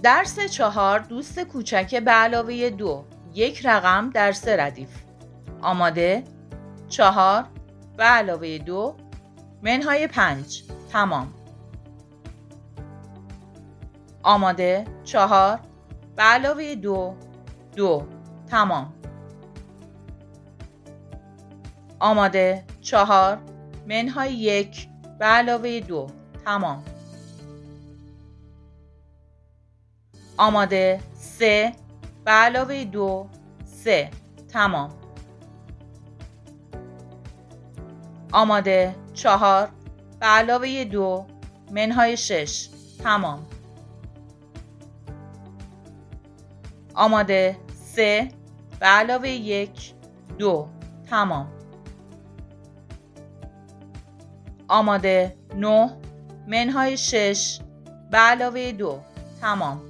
درس 4 دوست کوچک به علاوه 2 یک رقم در 3 ردیف. آماده؟ 4 به علاوه 2 منهای 5 تمام. آماده؟ 4 به علاوه 2 تمام. آماده؟ 4 منهای 1 به علاوه 2 تمام. آماده؟ 3 به علاوه 2 3 تمام. آماده؟ 4 به علاوه 2 منهای 6 تمام. آماده؟ 3 به علاوه 1 2 تمام. آماده؟ 9 منهای 6 به علاوه 2 تمام.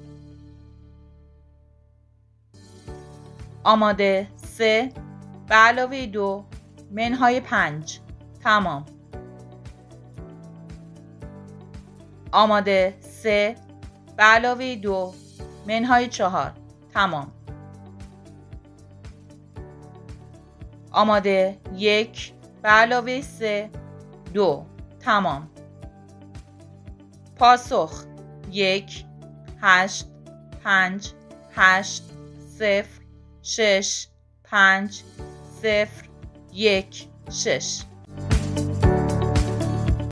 آماده؟ 3 به علاوه 2 منهای 5 تمام. آماده؟ 3 به علاوه 2 منهای 4 تمام. آماده؟ 1 به علاوه 3 2 تمام. پاسخ: 1 8 5 8 0 6 5 0 1 6.